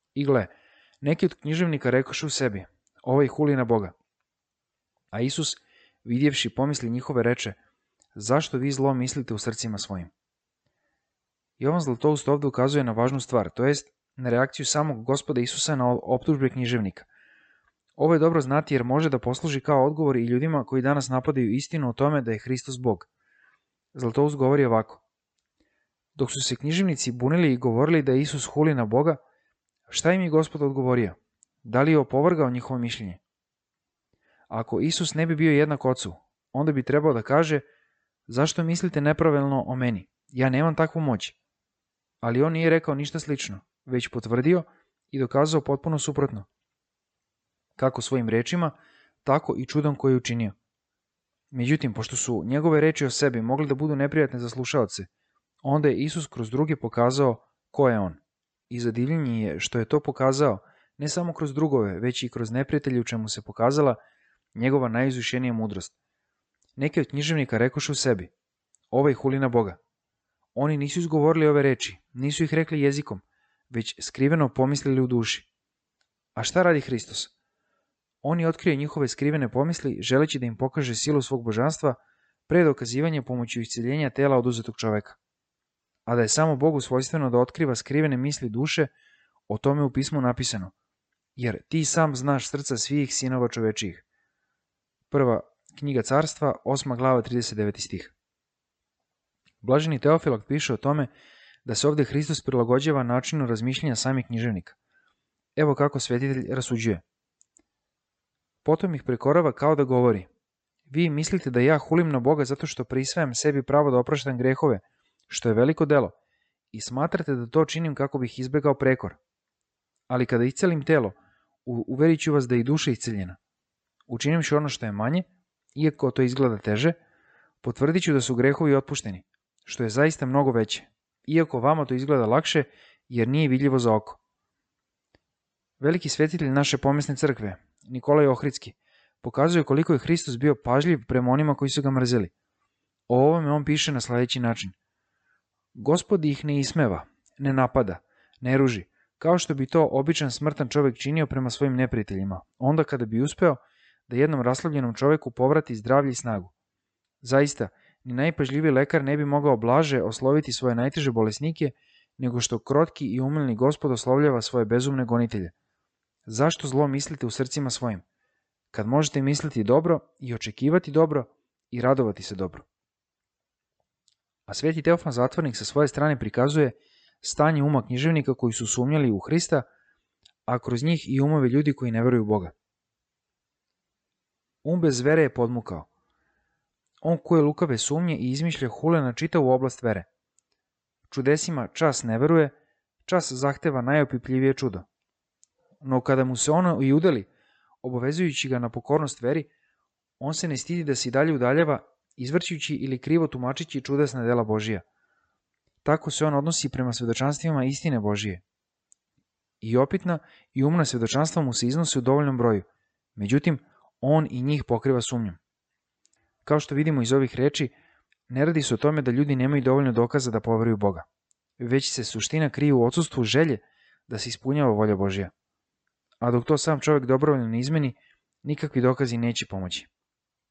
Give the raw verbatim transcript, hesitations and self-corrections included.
I gle, neki od književnika rekoše u sebi, ovaj huli na Boga. A Isus, vidjevši pomisli njihove, reče, zašto vi zlo mislite u srcima svojim? Jovan Zlatoust ovdje ukazuje na važnu stvar, to jest na reakciju samog Gospoda Isusa na optužbe književnika. Ovo je dobro znati jer može da posluži kao odgovor i ljudima koji danas napadaju istinu o tome da je Hristos Bog. Zlatoust govori ovako. Dok su se književnici bunili i govorili da je Isus huli na Boga, šta im je Gospod odgovorio? Da li je opovrgao njihovo mišljenje? Ako Isus ne bi bio jednak Ocu, onda bi trebao da kaže, zašto mislite nepravilno o meni? Ja nemam takvu moć. Ali on nije rekao ništa slično, već potvrdio i dokazao potpuno suprotno. Kako svojim rečima, tako i čudom koje je učinio. Međutim, pošto su njegove reči o sebi mogli da budu neprijatne za slušaoce, onda je Isus kroz druge pokazao ko je on. I zadivljenje je što je to pokazao ne samo kroz drugove, već i kroz neprijatelje u čemu se pokazala njegova najizvišenija mudrost. Neki od književnika rekoše u sebi, ovaj huli na Boga. Oni nisu izgovorili ove reči, nisu ih rekli jezikom, već skriveno pomislili u duši. A šta radi Hristos? On je otkrio njihove skrivene pomisli, želeći da im pokaže silu svog božanstva pre dokazivanja pomoću isceljenja tela oduzetog čoveka. A da je samo Bogu svojstveno da otkriva skrivene misli duše, o tome u pismu napisano. Jer ti sam znaš srca svih sinova čovečijih. Prva knjiga Carstva, osma glava, trideset deveti stih. Blaženi Teofilak piše o tome da se ovdje Hristos prilagođava načinu razmišljanja samih književnika. Evo kako svetitelj rasuđuje. Potom ih prekorava kao da govori, vi mislite da ja hulim na Boga zato što prisvajam sebi pravo da opraštam grehove, što je veliko delo, i smatrate da to činim kako bih izbegao prekor. Ali kada iscelim telo, uverit ću vas da je i duša isceljena. Učinimši ono što je manje, iako to izgleda teže, potvrdit ću da su grehovi otpušteni, što je zaista mnogo veće, iako vama to izgleda lakše jer nije vidljivo za oko. Veliki svetitelj naše pomesne crkve, Nikolaj Ohridski, pokazuje koliko je Hristos bio pažljiv prema onima koji su ga mrzeli. O ovome on piše na sljedeći način. Gospod ih ne ismeva, ne napada, ne ruži, kao što bi to običan smrtan čovjek činio prema svojim neprijateljima, onda kada bi uspeo da jednom raslavljenom čovjeku povrati zdravlje i snagu. Zaista, ni najpažljiviji lekar ne bi mogao blaže osloviti svoje najteže bolesnike, nego što krotki i umilni Gospod oslovljava svoje bezumne gonitelje. Zašto zlo mislite u srcima svojim, kad možete misliti dobro i očekivati dobro i radovati se dobro? A sveti Teofan Zatvornik sa svoje strane prikazuje stanje uma književnika koji su sumnjali u Hrista, a kroz njih i umove ljudi koji ne veruju u Boga. Um bez vere je podmukao. On koje lukave sumnje i izmišlja hule na čitavu oblast vere. Čudesima čas ne veruje, čas zahteva najopipljivije čudo. No kada mu se ono i udeli, obavezujući ga na pokornost veri, on se ne stidi da se i dalje udaljava, izvrćući ili krivo tumačići čudesna dela Božija. Tako se on odnosi prema svedočanstvima istine Božije. I opitna i umna svedočanstva mu se iznose u dovoljnom broju, međutim, on i njih pokriva sumnjom. Kao što vidimo iz ovih reči, ne radi se o tome da ljudi nemaju dovoljno dokaza da poveruju Boga, već se suština krije u odsustvu želje da se ispunjava volja Božja. A dok to sam čovjek dobrovoljno ne izmeni, nikakvi dokazi neće pomoći.